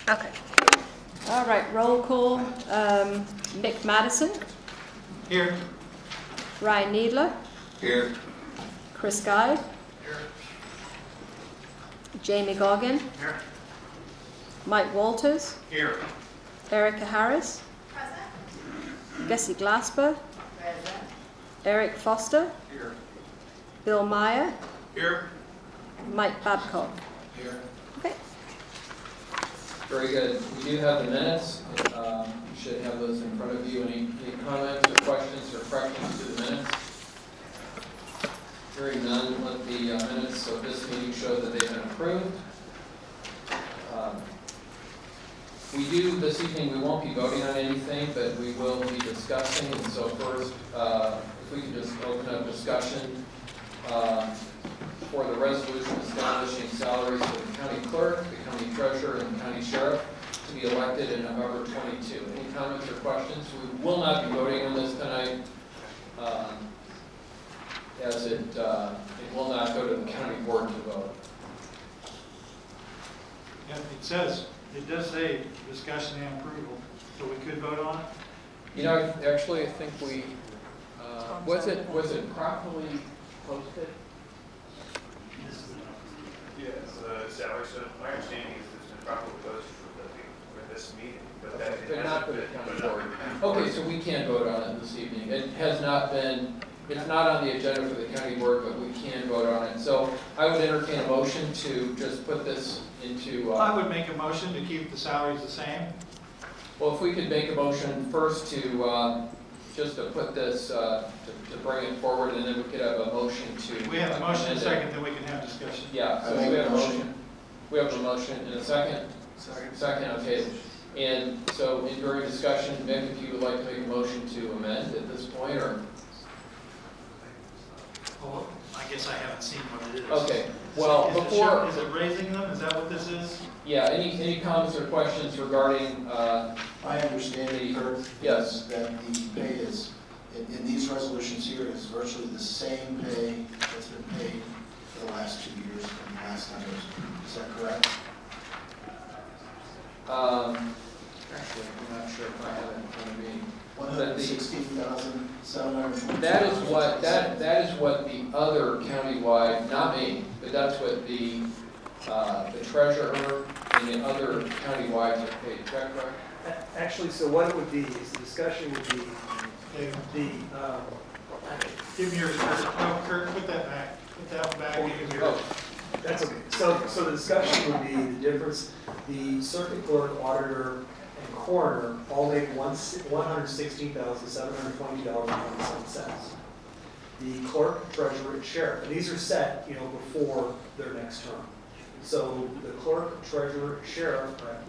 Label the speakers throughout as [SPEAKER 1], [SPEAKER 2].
[SPEAKER 1] Okay. All right, roll call. Mick Madison.
[SPEAKER 2] Here.
[SPEAKER 1] Ryan Needler.
[SPEAKER 3] Here.
[SPEAKER 1] Chris Guy.
[SPEAKER 2] Here.
[SPEAKER 1] Jamie Goggin.
[SPEAKER 2] Here.
[SPEAKER 1] Mike Walters.
[SPEAKER 2] Here.
[SPEAKER 1] Erica Harris.
[SPEAKER 4] Present.
[SPEAKER 1] Gussie Glasper.
[SPEAKER 4] Present.
[SPEAKER 1] Eric Foster.
[SPEAKER 2] Here.
[SPEAKER 1] Bill Meyer.
[SPEAKER 2] Here.
[SPEAKER 1] Mike Babcock.
[SPEAKER 3] Here.
[SPEAKER 1] Okay.
[SPEAKER 3] Very good. We do have the minutes. You should have those in front of you. Any comments or questions or corrections to the minutes? Hearing none, let the minutes of this meeting show that they've been approved. This evening, we won't be voting on anything, but we will be discussing. And so first, if we could just open up discussion for the resolution establishing salaries for the county clerk, the county treasurer, and the county sheriff to be elected in November 22. Any comments or questions? We will not be voting on this tonight, as it will not go to the county board to vote.
[SPEAKER 2] Yeah, it does say discussion and approval, so we could vote on it?
[SPEAKER 3] You know, actually, I think we, was it properly posted?
[SPEAKER 5] Yes, salary, so my understanding is it's been properly posted for this meeting, but that it
[SPEAKER 3] But not for
[SPEAKER 5] hasn't
[SPEAKER 3] the
[SPEAKER 5] been.
[SPEAKER 3] county board. Okay, so we can't vote on it this evening. It has not been, it's not on the agenda for the county board, but we can vote on it. So I would entertain a motion to just put this into,
[SPEAKER 2] I would make a motion to keep the salaries the same.
[SPEAKER 3] well, if we could make a motion first to, just to put this, to bring it forward, and then we could have a motion to.
[SPEAKER 2] We have a motion and
[SPEAKER 3] amend
[SPEAKER 2] a
[SPEAKER 3] it.
[SPEAKER 2] second, then we can have discussion.
[SPEAKER 3] Yeah, so we have a motion. We have a motion and a second? Second, okay. And so during discussion, Mick, if you would like to make a motion to amend at this point, or?
[SPEAKER 2] Well, I guess I haven't seen what it is.
[SPEAKER 3] Okay, well, before,
[SPEAKER 2] Is it raising them? Is that what this is?
[SPEAKER 3] yeah, any comments or questions regarding,
[SPEAKER 6] My understanding, Kurt,
[SPEAKER 3] Yes.
[SPEAKER 6] is that the pay is, in these resolutions here, is virtually the same pay that's been paid for the last 2 years from the last time it was. Is that correct?
[SPEAKER 3] actually, I'm not sure if I have it in front of me.
[SPEAKER 6] 116,720.
[SPEAKER 3] That is what the other countywide, not me, but that's what the treasurer and the other countywide have paid. Is that correct?
[SPEAKER 7] Actually, so what it would be is the discussion would be
[SPEAKER 2] Give me yours, Kurt, put that back. Put that one back. Give me yours.
[SPEAKER 7] that's okay. So the discussion would be the difference, the circuit clerk, auditor, and coroner all make $116,722.27. The clerk, treasurer, and sheriff, and these are set, before their next term. So the clerk, treasurer, and sheriff are at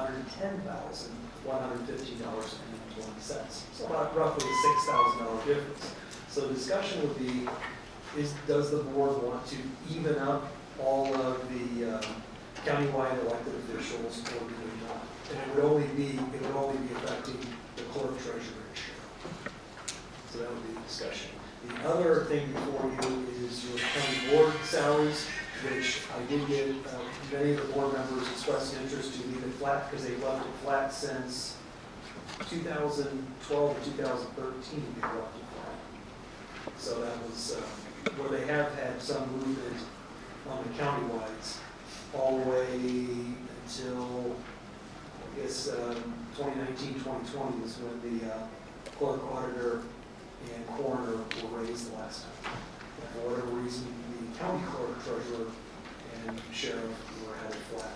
[SPEAKER 7] $110,115.20. So about roughly a $6,000 difference. So the discussion would be, does the board want to even up all of the countywide elected officials, or do they not? And it would only be affecting the clerk, treasurer, and sheriff. So that would be the discussion. The other thing before you is your county board salaries, which I did get many of the board members expressed an interest to leave it flat because they've left it flat since 2012 or 2013. They've left it flat. So that was where they have had some movement on the countywides all the way until, I guess, 2019, 2020 is when the clerk, auditor, and coroner were raised the last time. For whatever reason, the county clerk, treasurer, and sheriff were held flat.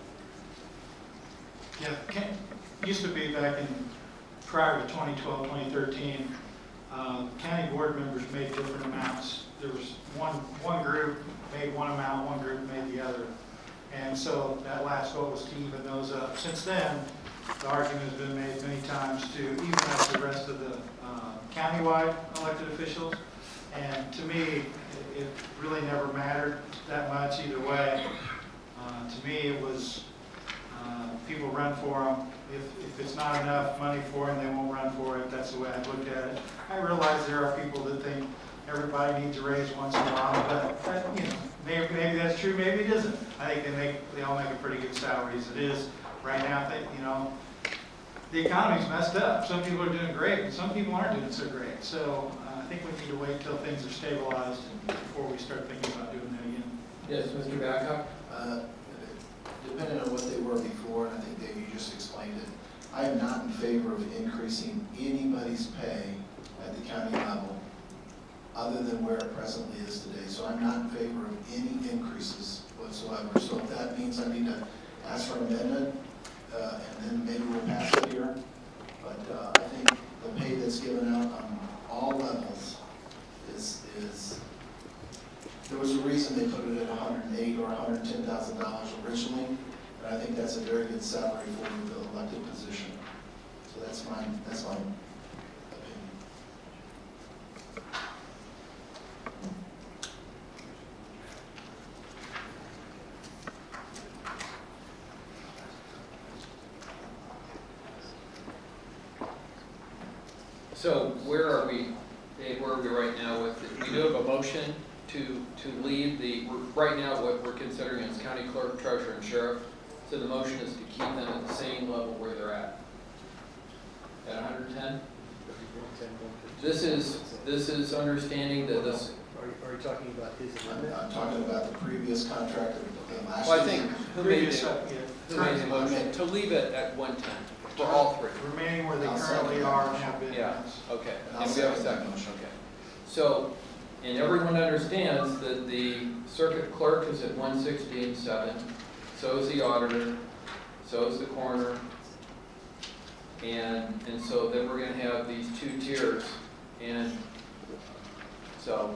[SPEAKER 2] Yeah, used to be back in prior to 2012, 2013, county board members made different amounts. There was one group made one amount, one group made the other. And so that last vote was to even those up. Since then, the argument has been made many times to even out the rest of the countywide elected officials. And to me, it really never mattered that much either way. To me, it was people run for them. If it's not enough money for them, they won't run for it. That's the way I looked at it. I realize there are people that think everybody needs a raise once in a while, but maybe that's true, maybe it isn't. I think they all make a pretty good salary as it is. Right now, the economy's messed up. Some people are doing great, but some people aren't doing so great. So I think we need to wait till things are stabilized before we start thinking about doing that again.
[SPEAKER 3] Yes, Mr. Babcock?
[SPEAKER 6] Depending on what they were before, and I think Dave, you just explained it, I am not in favor of increasing anybody's pay at the county level other than where it presently is today. So I'm not in favor of any increases whatsoever. So if that means I need to ask for an amendment, and then maybe we'll pass it here. But I think the pay that's given out on all levels is there was a reason they put it at $108,000 or $110,000 originally, and I think that's a very good salary for the elected position. So that's my opinion.
[SPEAKER 3] So where are we, Dave, where are we right now with it? We do have a motion to leave right now what we're considering as county clerk, treasurer, and sheriff. So the motion is to keep them at the same level where they're at 110? This is understanding that this.
[SPEAKER 7] Are you talking about his amendment?
[SPEAKER 6] I'm talking about the previous contract of last
[SPEAKER 3] Well, I
[SPEAKER 6] year.
[SPEAKER 3] think who made the motion to leave it at 110 for all three?
[SPEAKER 2] Remaining where they
[SPEAKER 6] I'll
[SPEAKER 2] currently
[SPEAKER 6] second
[SPEAKER 2] are
[SPEAKER 6] that
[SPEAKER 2] and have been.
[SPEAKER 3] Yeah.
[SPEAKER 2] yes.
[SPEAKER 3] Okay.
[SPEAKER 6] And I'll
[SPEAKER 3] And we have a
[SPEAKER 6] second that
[SPEAKER 3] second.
[SPEAKER 6] motion.
[SPEAKER 3] Okay. So, and everyone understands that the circuit clerk is at 116.7. So is the auditor. So is the coroner. And so then we're going to have these two tiers. And so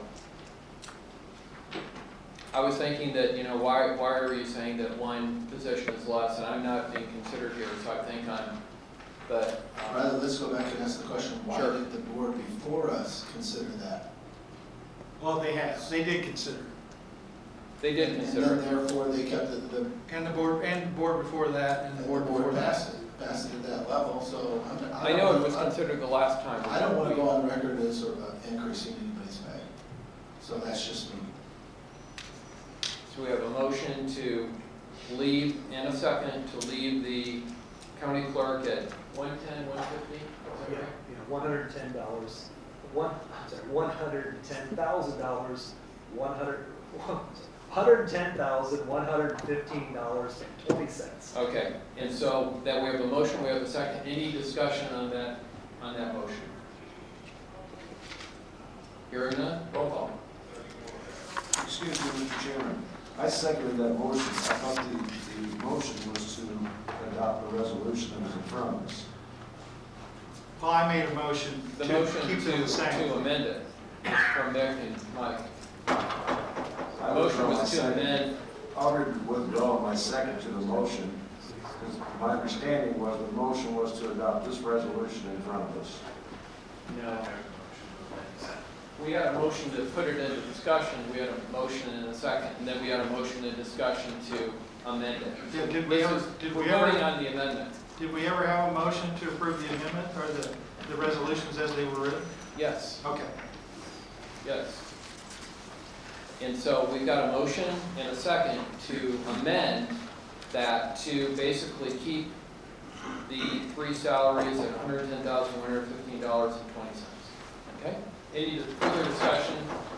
[SPEAKER 3] I was thinking that, why are you saying that one position is less? And I'm not being considered here, so I think
[SPEAKER 6] Rather, let's go back and ask the question, why
[SPEAKER 3] Sure.
[SPEAKER 6] did the board before us consider that?
[SPEAKER 2] Well, they did consider.
[SPEAKER 3] they did
[SPEAKER 6] And
[SPEAKER 3] consider
[SPEAKER 6] then
[SPEAKER 3] it.
[SPEAKER 6] therefore, they kept the
[SPEAKER 2] And the board before that, and the board before that.
[SPEAKER 6] passed it at that level, so
[SPEAKER 3] I know it was considered the last time.
[SPEAKER 6] I don't want to go on record as sort of increasing anybody's pay. So that's just me.
[SPEAKER 3] So we have a motion to leave, and a second, to leave the county clerk at 110, 150? Is that
[SPEAKER 7] Yeah,
[SPEAKER 3] right?
[SPEAKER 7] $110, $110,115.20.
[SPEAKER 3] Okay, and so that we have a motion, we have a second. Any discussion on that motion? Hearing none, roll call.
[SPEAKER 8] Excuse me, Mr. Chairman. I seconded that motion. I thought the motion was to adopt the resolution that was in front of us.
[SPEAKER 2] Well, I made a motion
[SPEAKER 3] The
[SPEAKER 2] to
[SPEAKER 3] motion
[SPEAKER 2] keep them the same.
[SPEAKER 3] to amend it from Nick and Mike.
[SPEAKER 8] I
[SPEAKER 3] Motion was to
[SPEAKER 8] withdraw my second.
[SPEAKER 3] amend,
[SPEAKER 8] I'll withdraw my second to the motion, because my understanding was the motion was to adopt this resolution in front of us.
[SPEAKER 3] no. We had a motion to put it into discussion, we had a motion and a second, and then we had a motion and discussion to amend it.
[SPEAKER 2] Did we ever-
[SPEAKER 3] We're voting on the amendment.
[SPEAKER 2] Did we ever have a motion to approve the amendment or the resolutions as they were written?
[SPEAKER 3] Yes,
[SPEAKER 2] Okay.
[SPEAKER 3] yes. And so we've got a motion and a second to amend that to basically keep the three salaries at $110,115.20. Okay? Any further discussion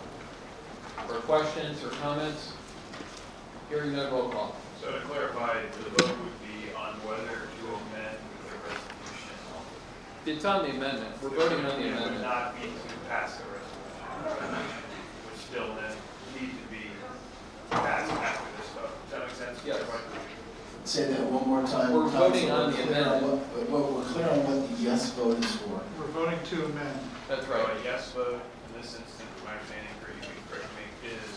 [SPEAKER 3] or questions or comments? Hearing none, roll call.
[SPEAKER 5] So to clarify, the vote would be on whether to amend the resolution.
[SPEAKER 3] It's on the amendment. We're voting on the
[SPEAKER 5] It would
[SPEAKER 3] amendment.
[SPEAKER 5] not be to pass the resolution, which still then need to be passed after this vote. Does that make sense?
[SPEAKER 3] Yes.
[SPEAKER 6] Say that one more time.
[SPEAKER 3] We're
[SPEAKER 6] Tom,
[SPEAKER 3] voting
[SPEAKER 6] so
[SPEAKER 3] on
[SPEAKER 6] we're
[SPEAKER 3] the
[SPEAKER 6] clear
[SPEAKER 3] amendment.
[SPEAKER 6] we're clear on what the yes vote is for.
[SPEAKER 2] We're voting to amend.
[SPEAKER 3] That's
[SPEAKER 5] So
[SPEAKER 3] right.
[SPEAKER 5] a yes vote in this instance, my understanding, or you can correct me, is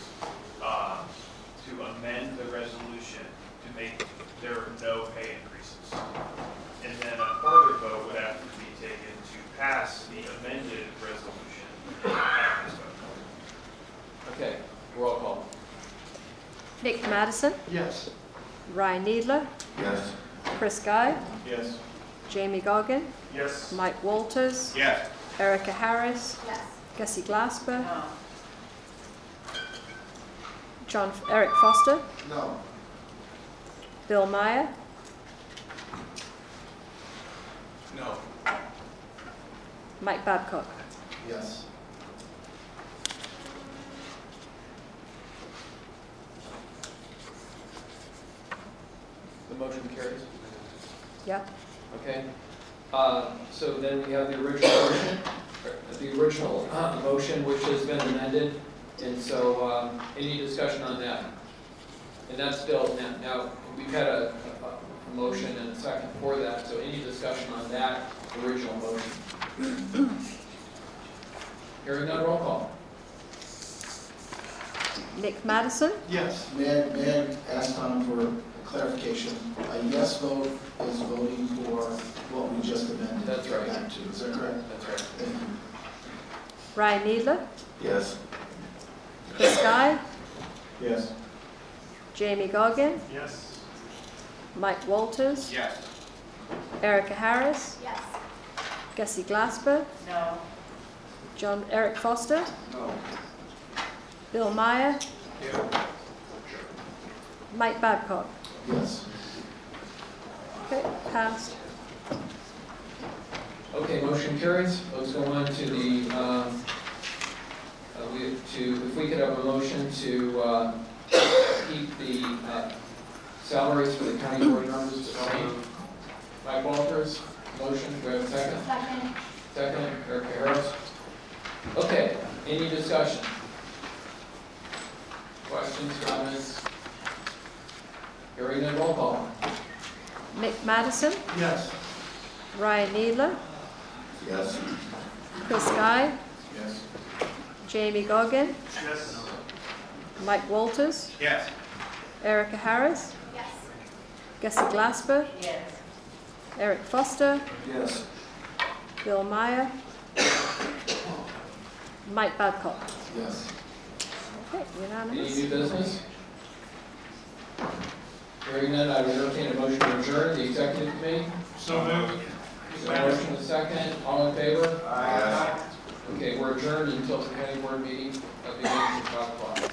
[SPEAKER 5] to amend the resolution to make there are no pay increases. And then a further vote would have to be taken to pass the amended resolution after this vote.
[SPEAKER 3] Okay, roll call.
[SPEAKER 1] Nick Madison,
[SPEAKER 2] Yes.
[SPEAKER 1] Ryan Needler,
[SPEAKER 8] Yes.
[SPEAKER 1] Chris Guy,
[SPEAKER 5] Yes.
[SPEAKER 1] Jamie Goggin,
[SPEAKER 5] Yes.
[SPEAKER 1] Mike Walters,
[SPEAKER 5] Yes.
[SPEAKER 1] Erica Harris,
[SPEAKER 4] Yes.
[SPEAKER 1] Gussie Glasper,
[SPEAKER 4] No.
[SPEAKER 1] Eric Foster,
[SPEAKER 6] No.
[SPEAKER 1] Bill Meyer, Mike Babcock.
[SPEAKER 6] Yes.
[SPEAKER 3] The motion carries.
[SPEAKER 1] Yeah.
[SPEAKER 3] Okay. So then we have the original motion, motion which has been amended. And so any discussion on that? And that's still, now we've had a motion and a second for that, so any discussion on that original motion? Hearing none, roll call.
[SPEAKER 1] Nick Madison.
[SPEAKER 2] Yes.
[SPEAKER 6] May I ask Tom for clarification? A yes vote is voting for what we just amended.
[SPEAKER 3] That's right.
[SPEAKER 6] Back to, is that correct?
[SPEAKER 3] That's right.
[SPEAKER 6] Thank you.
[SPEAKER 1] Ryan Needler.
[SPEAKER 8] Yes.
[SPEAKER 1] Chris Guy.
[SPEAKER 8] Yes.
[SPEAKER 1] Jamie Goggin.
[SPEAKER 5] Yes.
[SPEAKER 1] Mike Walters.
[SPEAKER 5] Yes.
[SPEAKER 1] Erica Harris.
[SPEAKER 4] Yes.
[SPEAKER 1] Gussie Glasper.
[SPEAKER 4] No.
[SPEAKER 1] Eric Foster.
[SPEAKER 8] No.
[SPEAKER 1] Bill Meyer.
[SPEAKER 5] Yeah.
[SPEAKER 1] Mike Babcock.
[SPEAKER 6] Yes.
[SPEAKER 1] Okay, passed.
[SPEAKER 3] Okay, motion carries. Let's go on to the, if we could have a motion to keep the salaries for the county board members the same. Mike Walters, motion, do we have a second?
[SPEAKER 4] Second.
[SPEAKER 3] Second, Erica Harris. Okay, any discussion? Questions, comments? Hearing none, roll call.
[SPEAKER 1] Nick Madison.
[SPEAKER 2] Yes.
[SPEAKER 1] Ryan Needler.
[SPEAKER 8] Yes.
[SPEAKER 1] Chris Guy.
[SPEAKER 6] Yes.
[SPEAKER 1] Jamie Goggin.
[SPEAKER 5] Yes.
[SPEAKER 1] Mike Walters.
[SPEAKER 5] Yes.
[SPEAKER 1] Erica Harris.
[SPEAKER 4] Yes.
[SPEAKER 1] Gussie Glasper.
[SPEAKER 4] Yes.
[SPEAKER 1] Eric Foster.
[SPEAKER 8] Yes.
[SPEAKER 1] Bill Meyer. Mike Babcock.
[SPEAKER 6] Yes.
[SPEAKER 1] Okay,
[SPEAKER 3] Any
[SPEAKER 1] unanimous.
[SPEAKER 3] new business? Hearing none, I would entertain a motion to adjourn the executive committee.
[SPEAKER 2] So moved.
[SPEAKER 3] So motion and second, all in favor?
[SPEAKER 8] Aye.
[SPEAKER 3] Okay, we're adjourned until the county board meeting, begins at 5 o'clock.